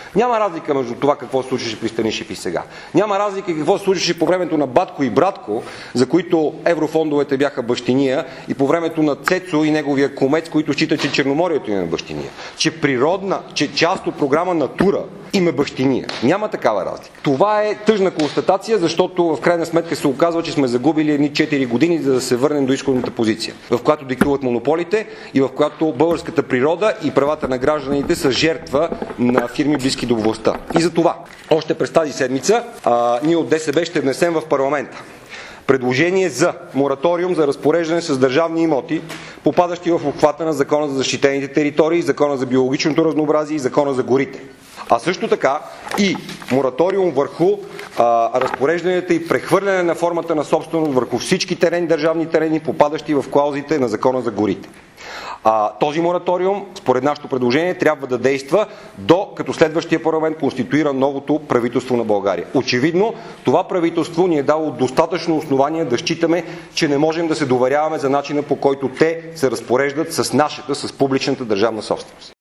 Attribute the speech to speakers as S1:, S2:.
S1: Няма разлика между това какво се случваше при Станишев и сега. Няма разлика какво се случваше по времето на Батко и Братко, за които еврофондовете бяха бащиния, и по времето на Цецо и неговия кумец, които считат, че Черноморието им е бащиния. Че част от програма Натура им е бащиния. Няма такава разлика. Това е тъжна констатация, защото в крайна сметка се оказва, че сме загубили едни 4 години, за да се върнем до изходната позиция, в която диктуват монополите и в която българската природа и правата на гражданите са жертва на фирми близки до властта. И за това, още през тази седмица, ние от ДСБ ще внесем в парламента предложение за мораториум за разпореждане с държавни имоти, попадащи в обхвата на Закона за защитените територии, Закона за биологичното разнообразие и Закона за горите. А също така и мораториум върху разпорежданията и прехвърляне на формата на собственост върху всички държавни терени, попадащи в клаузите на Закона за горите. Този мораториум, според нашето предложение, трябва да действа като следващия парламент конституира новото правителство на България. Очевидно, това правителство ни е дало достатъчно основание да считаме, че не можем да се доверяваме за начина, по който те се разпореждат с нашата, с публичната държавна собственост.